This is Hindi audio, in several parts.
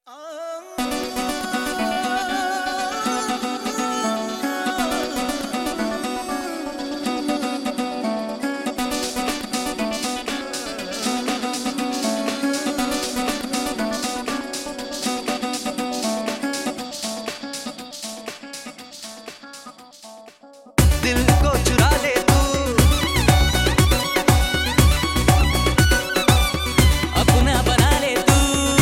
दिल को चुरा ले तू, अपना बना ले तू।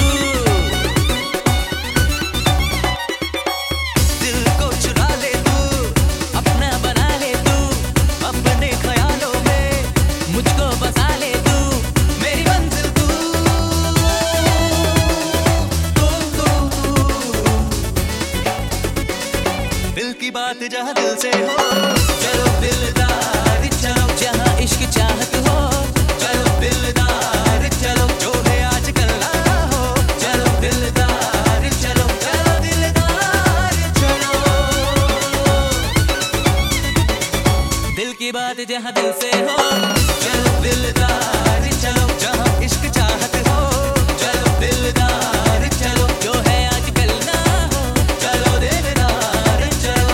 दिल को चुरा ले तू, अपना बना ले तू। अपने ख्यालों में मुझको बसा ले तू। मेरी मंजिल तू, दिल की बात जहाँ दिल से हो। चलो दिलदार चलो, जहाँ इश्क चाहत हो। चलो दिलदार चलो, जो है आजकल ना हो। चलो दिलदार चलो, चलो दिलदार चलो। दिल की बात जहाँ दिल से हो। चलो दिलदार चलो, जहाँ इश्क चाहत हो। चलो दिलदार चलो, जो है आजकल ना हो। चलो दिलदार चलो।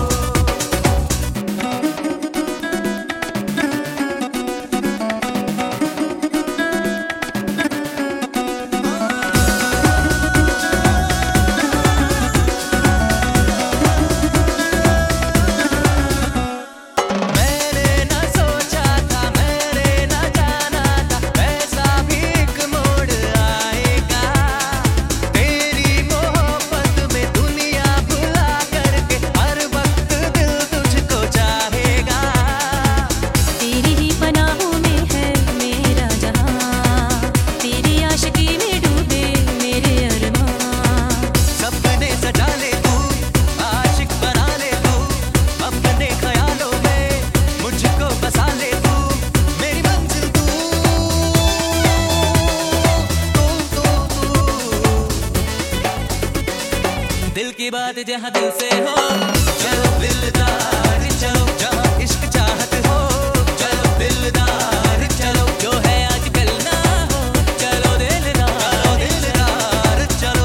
दिल की बात जहाँ दिल से हो। चलो दिलदार चलो, जहाँ इश्क चाहत हो। चलो दिलदार चलो, जो है आजकल ना हो। चलो दिलदार दिलदार चलो।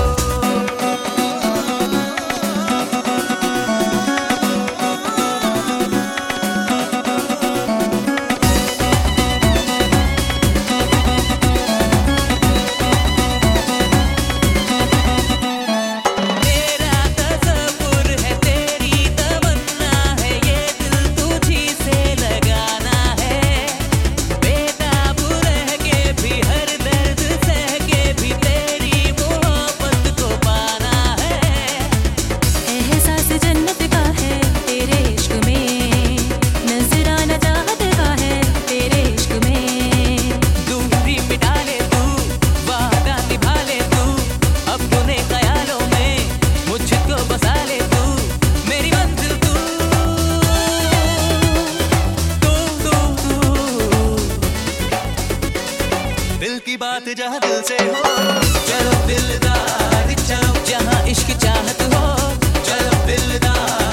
दिल की बात जहाँ दिल से हो। चलो दिलदार चलो, जहाँ इश्क चाहत हो। चलो दिलदार